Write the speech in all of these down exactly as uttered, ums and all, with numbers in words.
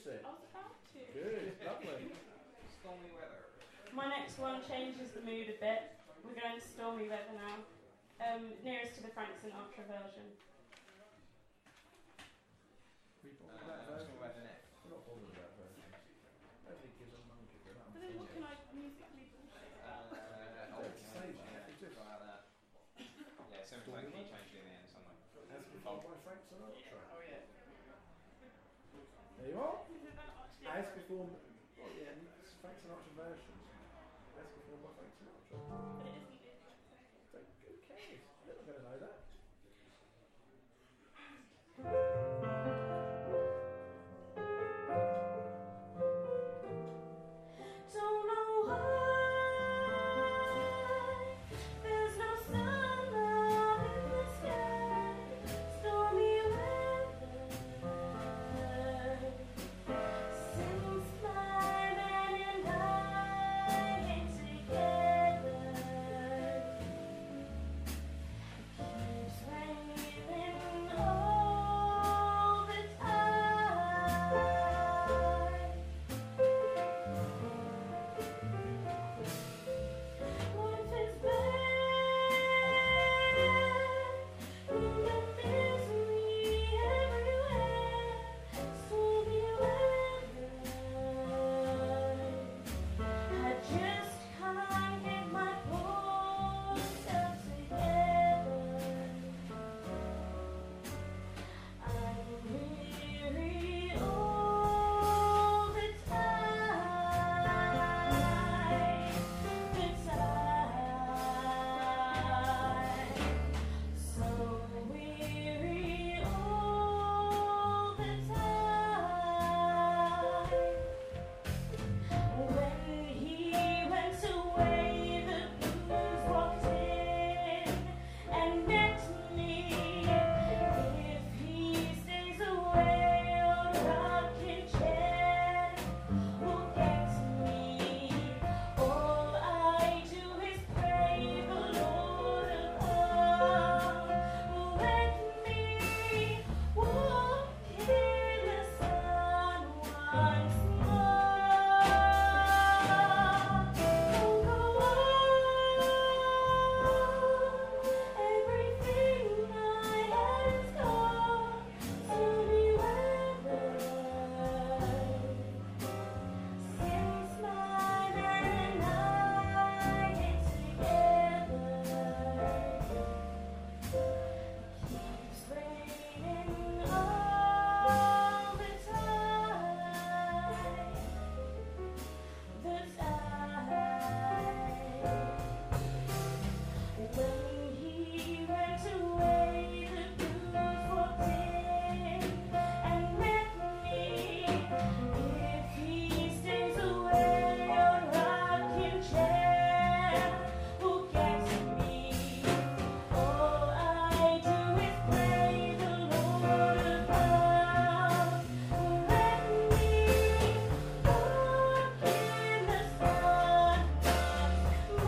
it? I was about to. Good, lovely. Stormy weather. My next one changes the mood a bit. We're going to stormy weather now. Um, nearest to the Frank Sinatra version. We bought Uh, that version. Stormy weather next. We're not bothered with that version. Nobody gives a monkey for that. But then what can I musically bullshit about? Uh, oh, Don't say yeah, that. It's just- go out there. Yeah, something like key change in the end, something. As before by Frank Sinatra. Oh yeah. There you are. Is it that actually As a- before, oh yeah, it's Frank Sinatra versions. As before by Frank Sinatra. But it isn't it. Don't, who cares? They're not going to know that. Don't know why there's no sun up in the sky. Stormy weather since my man and I ain't together. Keeps raining all the time. Life is bad, you got misery everywhere. Stormy weather, I just can't get my poor self together. I'm weary all the time, the time, so weary all the time. When he went away, the blues walked in and met me. If he stays away, old rocking chair will get me. All I do is pray the Lord above will let me walk in the sun once more. Don't go on, everything I had is gone. Stormy weather since my man and I ain't together. Keeps raining all the time, the time. When he went away, the blues walked in and met me. If he stays away, old rocking chair will get me. All I do is pray the Lord above will let me walk in the sun once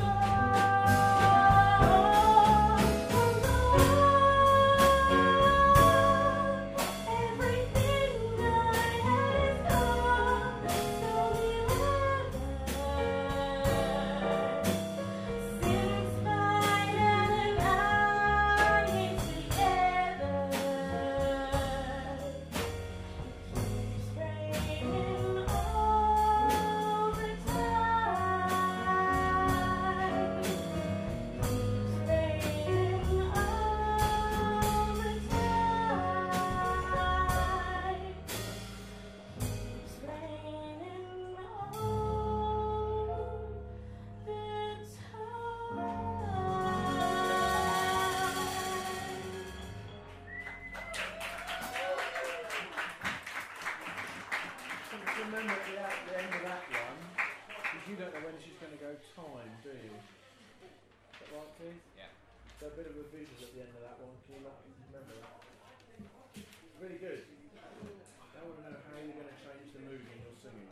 Remember at the, at the end of that one, because you don't know when she's going to go time, do you? Is that right, Keith? Yeah. So a bit of revision at the end of that one. Can you not remember that? Really good. I want to know how you're going to change the mood when you're singing.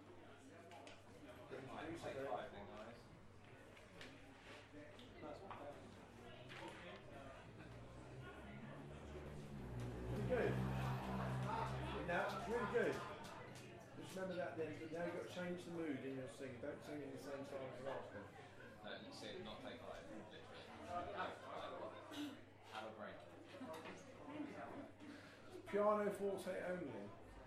Right, take five then, guys. Really good. Now, it's really good. remember that then, but now you've got to change the mood in your singing. Don't sing in the same style as the last one. No, you said not take five, literally. Have a break. Piano forte only.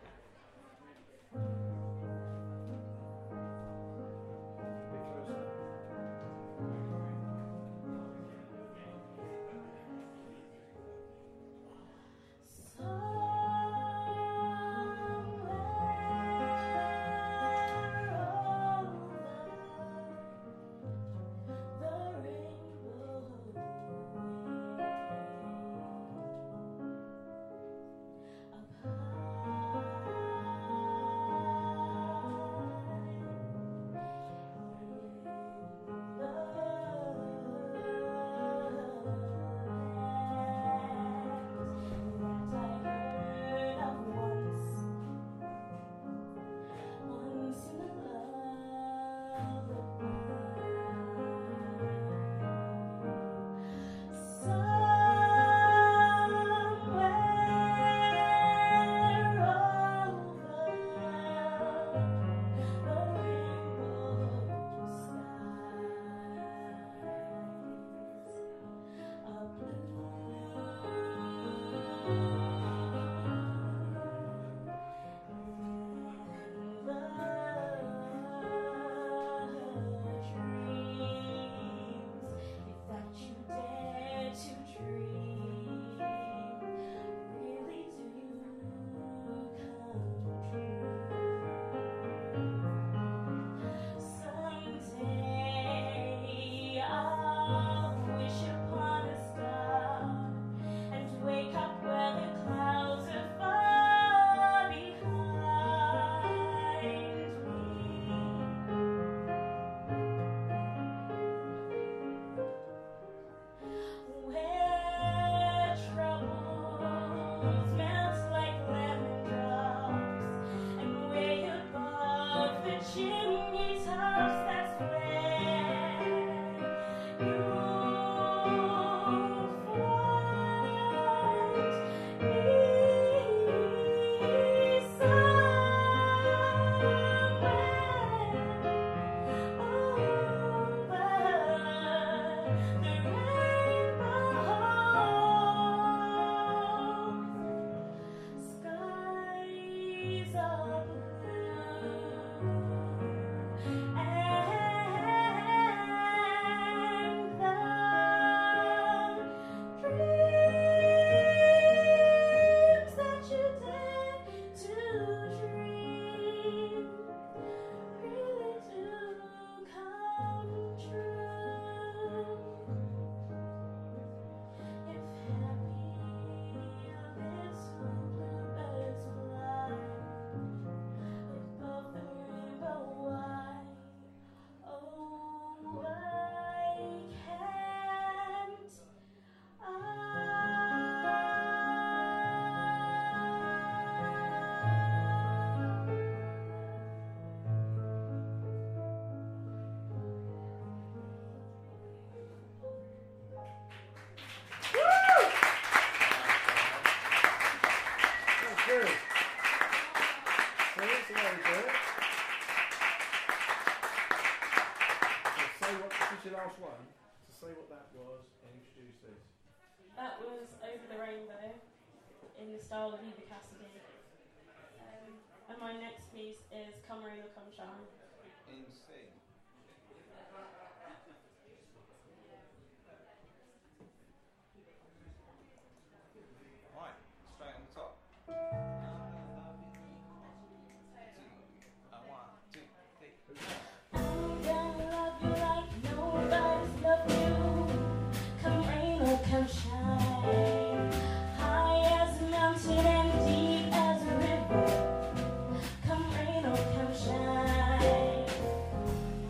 Last one to say what that was and introduce this. That was Over the Rainbow in the style of Eva Cassidy. Um, and my next piece is Come Rain or Come Shine. In C. Right, straight on the top. Come shine, high as a mountain and deep as a river. Come rain or come shine.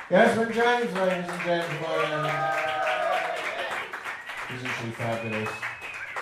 Yasmin James, ladies and gentlemen. Isn't she fabulous?